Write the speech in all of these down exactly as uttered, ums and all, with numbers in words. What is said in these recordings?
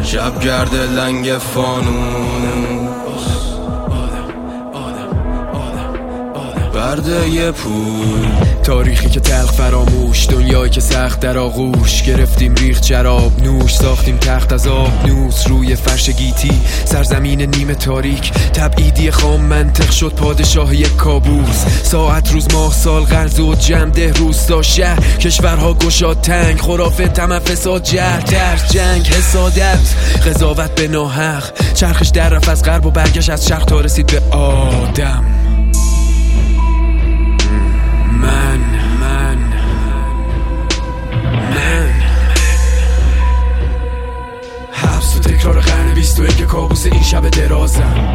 شب گرده لنگ فانوس برده یه پول. تاریخی که تلخ فراموش، دنیایی که سخت در آغوش. گرفتیم ریخت شراب نوش، ساختیم تخت از آب نوس روی فرش گیتی. سرزمین نیمه تاریک، تبعیدی خام منطق شد پادشاه یک کابوس. ساعت روز ماه سال قرن زود جمع ده روستا شهر. کشورها گشاد تنگ، خرافه طمع فساد جهل درس جنگ حسادت قضاوت به ناحق. چرخش در رفت از غرب و برگشت از شرق تا رسید به آدم. من من من حبس و تکرار قرن بیست و یک کابوس این شب درازم.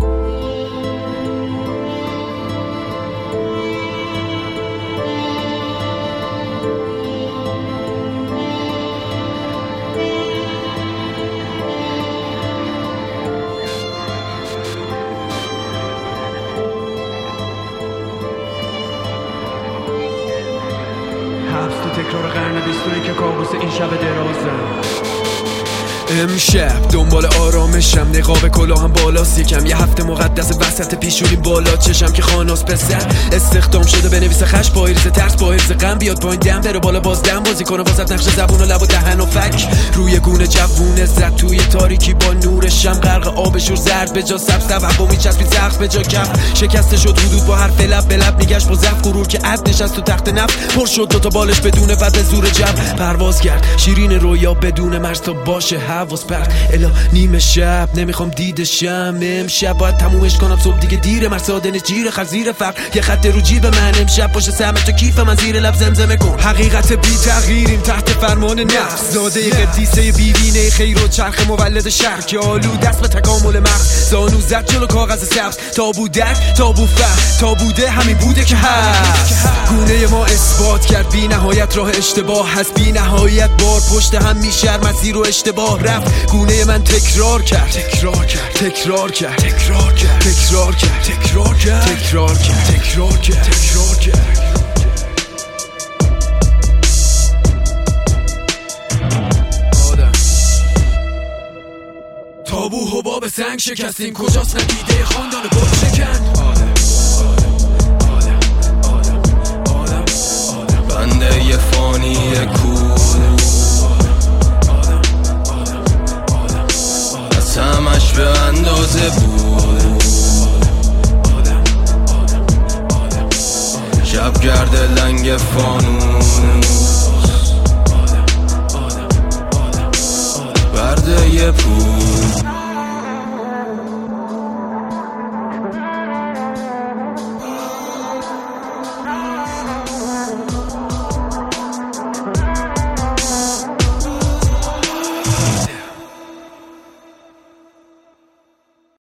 حبس تو تکرار قرن بیست و یک کابوس این شب درازم. امشب دنبال آرامشم، نقاب کلاهم بالاست یکم. یه هفته مقدس وسط پیشونی بالا چشم که خاناس پسر استخدام شده بنویسه خش با ایرز ترس با ایرز غم. بیاد پایین دم بره بالا باز دم بازی کنه واسط نقش زبون و لب و دهن و فک. روی گونه جوونه زد توی تاریکی با نور شم غرق آب شور زرد به جا سبز توهم میچسبید زخم به جا کف. شکسته شد حدود با حرف لب به لب میگشت با ضعف غرور که عد نشست تو تخت نفت. پر شد دوتا بالش بدون بعد به زور جب پرواز کرد شیرین رویا بدون مرز تا باشه حواس پرت. الا نیمه شب نمیخوام دیدشم امشب باید تمومش کنم صبح دیگه دیره. مرسادن جیر خزیر فقر یه خط رو جیب من امشب باشه سهم تو کیف من زیر لب زمزمه کن. حقیقت بی تغییریم تحت فرمان نفس. زاده قدیسه بیرینه خیر و چرخ مولد شهر که آلو دست به تکامل مغز. زانو زد جلو کاغذ سبز تا بودک تا بوفه تا بوده همین بوده که هست. گونه ما اثبات کرد بی نهایت راه اشتباه هست. بی نهایت بار پشت هم میشر مسیر و اشتباه رفت. گونه من تکرار کرد تکرار کرد تکرار کرد تکرار کرد تکرار کرد تکرار کرد تکرار کرد تکرار کرد تکرار کرد. تابو حباب سنگ شکستیم کجاست ندیده خاندان گل شکن. بنده یه فانی کور از همش به اندازه بود. شب گرده لنگ فانوس برده یه پول.